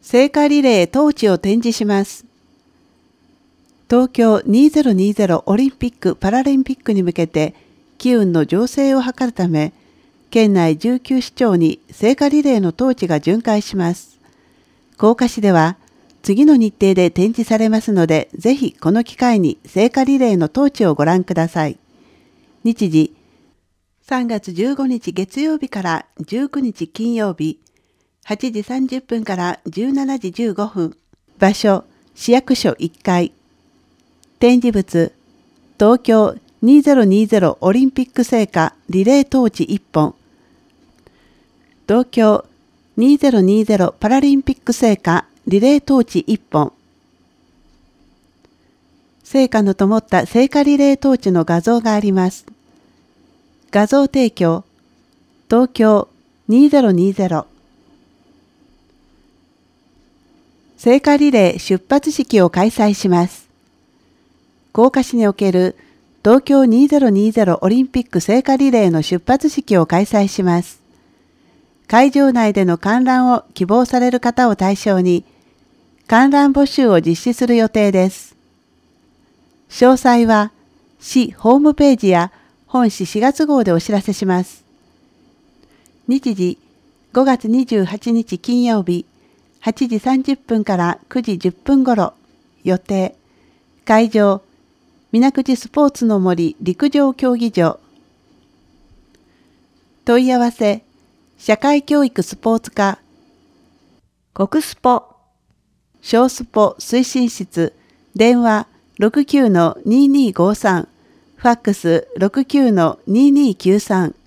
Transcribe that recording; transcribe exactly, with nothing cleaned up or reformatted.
聖火リレートーチを展示します。東京にせんにじゅうオリンピック・パラリンピックに向けて機運の醸成を図るため、県内じゅうきゅう市町に聖火リレーのトーチが巡回します。甲賀市では次の日程で展示されますので、ぜひこの機会に聖火リレーのトーチをご覧ください。日時、さんがつじゅうごにち月曜日からじゅうくにち金曜日、はちじさんじゅっぷんからじゅうしちじじゅうごふん。場所、市役所いっかい。展示物、東京にせんにじゅうオリンピック聖火リレートーチいっぽん。東京にせんにじゅうパラリンピック聖火リレートーチいっぽん。聖火の灯った聖火リレートーチの画像があります。画像提供、東京にせんにじゅう。聖火リレー出発式を開催します。甲賀市における東京にせんにじゅうオリンピック聖火リレーの出発式を開催します。会場内での観覧を希望される方を対象に、観覧募集を実施する予定です。詳細は、市ホームページや本市しがつ号でお知らせします。日時、ごがつにじゅうはちにち金曜日、はちじさんじゅっぷんからくじじゅっぷんごろ、予定。会場、水口スポーツの森陸上競技場。問い合わせ、社会教育スポーツ課、国スポ、小スポ推進室、電話 ろくきゅうのにーにーごさん、ファックス ろくきゅうのにーにーきゅうさん。